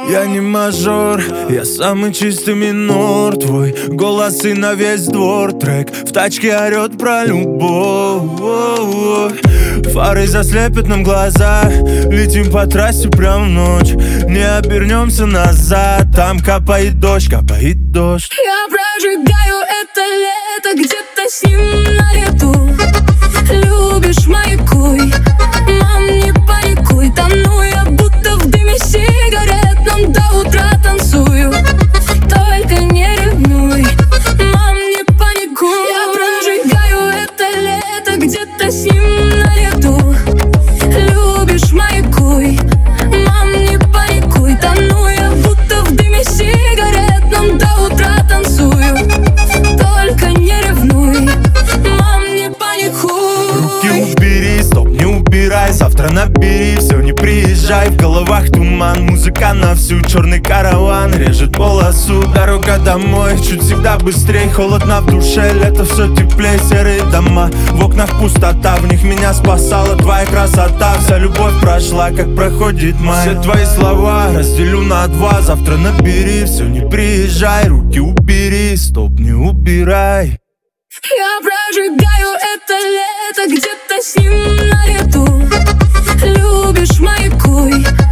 Я не мажор, я самый чистый минор. Твой голос и на весь двор. Трек в тачке орет про любовь. Фары заслепят нам глаза. Летим по трассе прям в ночь. Не обернемся назад. Там капает дождь, капает дождь. Я прожигаю это лето где-то с ним наряду. Любишь, маякуй, мам, не паникуй. Тону я будто в дыме сигарет. Нам до утра танцую, только не ревнуй, мам, не паникуй. Я прожигаю это лето где-то с ним наряду. Любишь, маякуй, мам, не паникуй. Тону я будто в дыме сигарет. Нам до утра танцую, только не ревнуй, мам, не паникуй. Руки убери, стоп, не убирай. Завтра набери, все, не приезжай. В головах туман, музыка на всю. Черный караван режет полосу. Дорога домой, чуть всегда быстрей. Холодно в душе, лето все теплей. Серые дома, в окнах пустота. В них меня спасала твоя красота. Вся любовь прошла, как проходит май. Все твои слова разделю на два. Завтра набери, все, не приезжай. Руки убери, стоп, не убирай. Я прожигаю это лето где-то с ним наряду. Любишь, маякуй,